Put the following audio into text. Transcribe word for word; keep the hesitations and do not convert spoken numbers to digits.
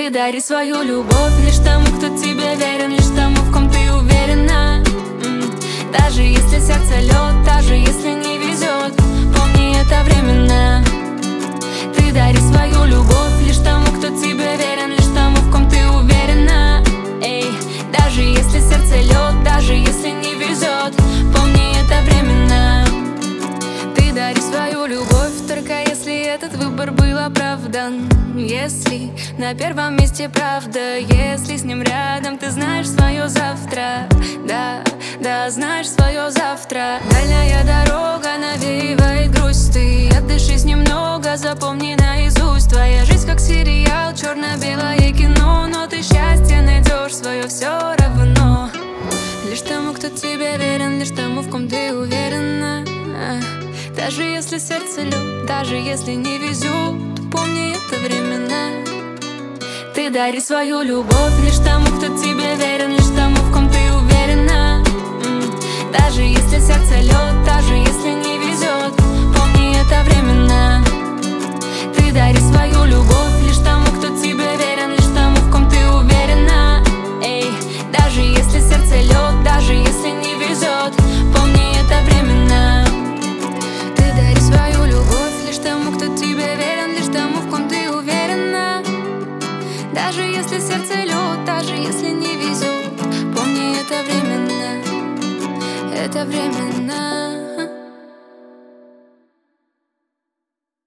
Ты дари свою любовь лишь тому, кто тебе верен, лишь тому, в ком ты уверена. Даже если сердце лед, даже если не везет, помни, это временно. Ты дари свою любовь лишь тому, кто тебе верен, лишь тому, в ком ты уверена. Эй, даже если сердце лед, даже если не везет, помни, это временно. Ты дари свою любовь только если этот выбор был оправдан. Если на первом месте правда, если с ним рядом ты знаешь свое завтра. Да, да, знаешь свое завтра. Дальняя дорога навеивает грусть, ты отдышись немного, запомни наизусть. Твоя жизнь как сериал, черно-белое кино, но ты счастье найдешь свое все равно. Лишь тому, кто тебе верен, лишь тому, в ком ты уверена. Даже если сердце лед, даже если не везет, помни, это временно. Ты дари свою любовь лишь тому, кто тебе верен, лишь тому, в ком ты уверена. Даже если сердце лед, даже если не везет, помни, это временно. Ты дари свою любовь лишь тому, кто тебе верен, лишь тому, в ком ты уверена. Эй, даже если сердце лед, даже если не везет, помни, это временно. Ты дари свою любовь лишь тому, кто тебе верен, лишь тому, в ком ты уверена. Даже если сердце лед, даже если не везет, помни, это временно. Это временно.